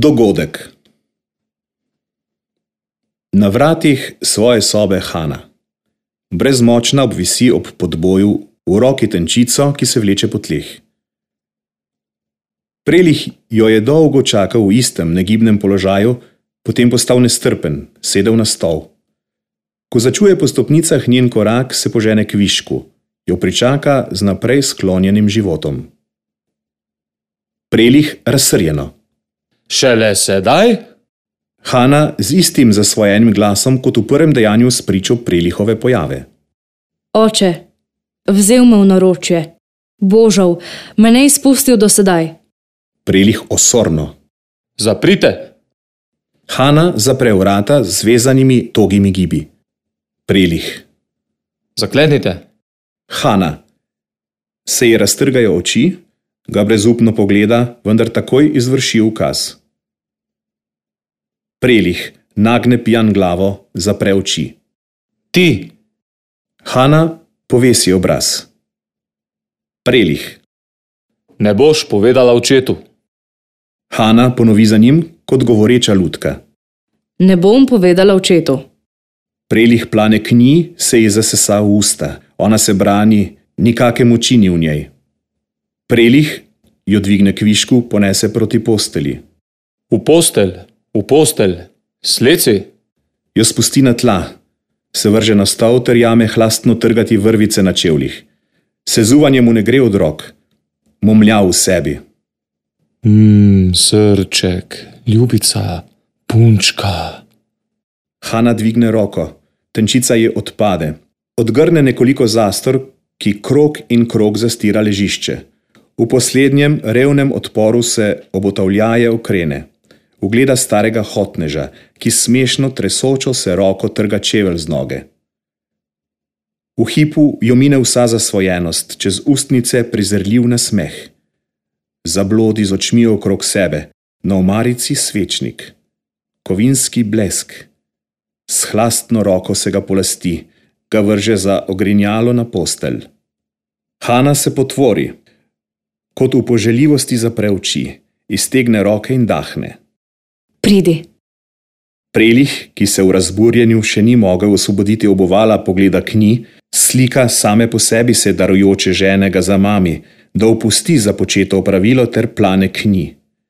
Dogodek. Na vratih svoje sobe Hana. Brezmočna obvisi ob podboju, v roki tenčico, ki se vleče po tleh. Prelih jo je dolgo čakal v istem negibnem položaju, potem postal nestrpen, sedel na stol. Ko začuje po stopnicah njen korak, se požene k višku, jo pričaka z naprej sklonjenim životom. Prelih razsrjeno. Šele sedaj? Hana z istim zasvojenim glasom kot v prvem dejanju spričo Prelihove pojave. Oče, vzel me v naročje. Božal, me ne izpustil do sedaj. Prelih osorno. Zaprite. Hana zapre vrata z zvezanimi togimi gibi. Prelih. Zaklenite. Hana. Se ji raztrgajo oči, ga brezupno pogleda, vendar takoj izvrši ukaz. Prelih nagne pijan glavo, zapre oči. Ti. Hana povesi obraz. Prelih. Ne boš povedala očetu. Hana ponovi za njim kot govoreča lutka. Ne bom povedala očetu. Prelih plane k njej, se ji zasesa v usta. Ona se brani, nikake moči ni v njej. Prelih jo dvigne k višku, ponese proti postelji. V postelj, sleci. Jo spusti na tla, se vrže na stol ter jame hlastno trgati vrvice na čevljih. Sezuvanje mu ne gre od rok, momlja v sebi. Srček, ljubica, punčka. Hana dvigne roko, tenčica ji odpade. Odgrne nekoliko zastor, ki krog in krog zastira ležišče. V poslednjem revnem odporu se obotavljaje okrene. Ugleda starega hotneža, ki smešno tresočo se roko trga čevelj z noge. V hipu jo mine vsa zasvojenost, čez ustnice prizrljiv nasmeh. Zablodi z očmi okrog sebe, na omarici svečnik. Kovinski blesk. S hlastno roko se ga polasti, ga vrže za ogrinjalo na postelj. Hana se potvori, kot v poželjivosti zapre oči, iztegne roke in dahne. Pridi. Prelih, ki se v razburjenju še ni mogel osvoboditi obuvala, pogleda k njej, slika same po sebi se darujoče žene ga zamami, da opusti započeto opravilo ter plane k njej.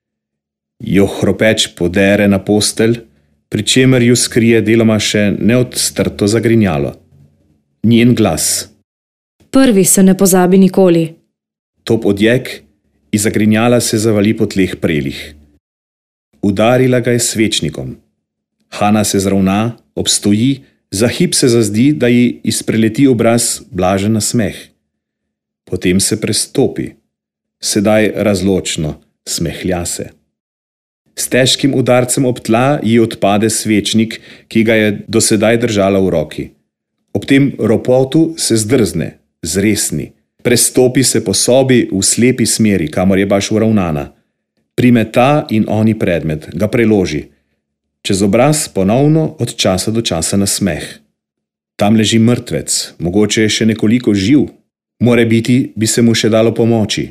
Jo hropeč podere na postelj, pri čemer ju skrije deloma še neodstrto zagrinjalo. Njen glas. Prvi se ne pozabi nikoli. Top odjek, iz zagrinjala se zavali po tleh Prelih. Udarila ga je svečnikom. Hana se zravna, obstoji, za hip se zazdi, da ji izpreleti obraz blažen nasmeh. Potem se prestopi. Sedaj razločno, smehlja se. S težkim udarcem ob tla ji odpade svečnik, ki ga je do sedaj držala v roki. Ob tem ropotu se zdrzne, zresni. Prestopi se po sobi v slepi smeri, kamor je baš uravnana. Prime ta in oni predmet, ga preloži. Čez obraz ponovno od časa do časa nasmeh. Tam leži mrtvec, mogoče je še nekoliko živ. Morebiti bi se mu še dalo pomoči.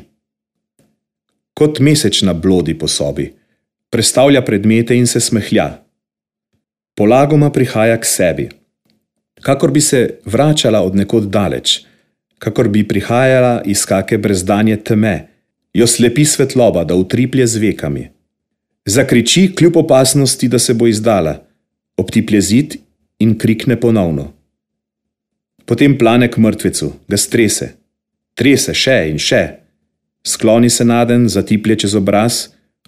Kot mesečna blodi po sobi. Prestavlja predmete in se smehlja. Polagoma prihaja k sebi. Kakor bi se vračala od nekod daleč, kakor bi prihajala iz kake brezdanje teme, jo slepi svetloba, da utriplje z vekami. Zakriči kljub opasnosti, da se bo izdala, obtiplje zid in krikne ponovno. Potem plane k mrtvecu, ga strese. Trese še in še. Skloni se naden, zatiplje čez obraz,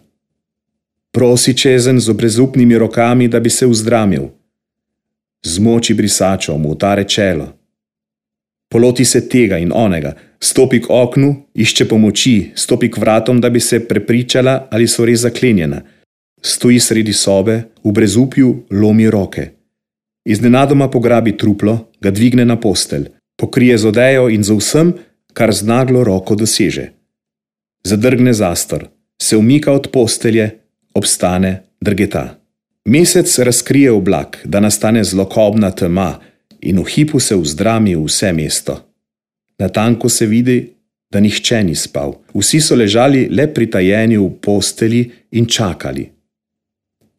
prosi čezen z brezupnimi rokami, da bi se vzdramil. Zmoči brisačo, mu utare čelo. Poloti se tega in onega, stopi k oknu, išče pomoči, stopi k vratom, da bi se prepričala, ali so res zaklenjena. Stoji sredi sobe, v brezupju lomi roke. Iznenadoma pograbi truplo, ga dvigne na postelj, pokrije z odejo in z vsem, kar z naglo roko doseže. Zadrgne zastor, se umika od postelje, obstane, drgeta. Mesec razkrije oblak, da nastane zlokobna tema in v hipu se vzdrami v vse mesto. Natanko se vidi, da nihče ni spal. Vsi so ležali le pritajeni v postelji in čakali.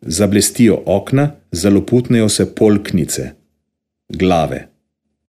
Zablestijo okna, zaloputnejo se polknice, glave.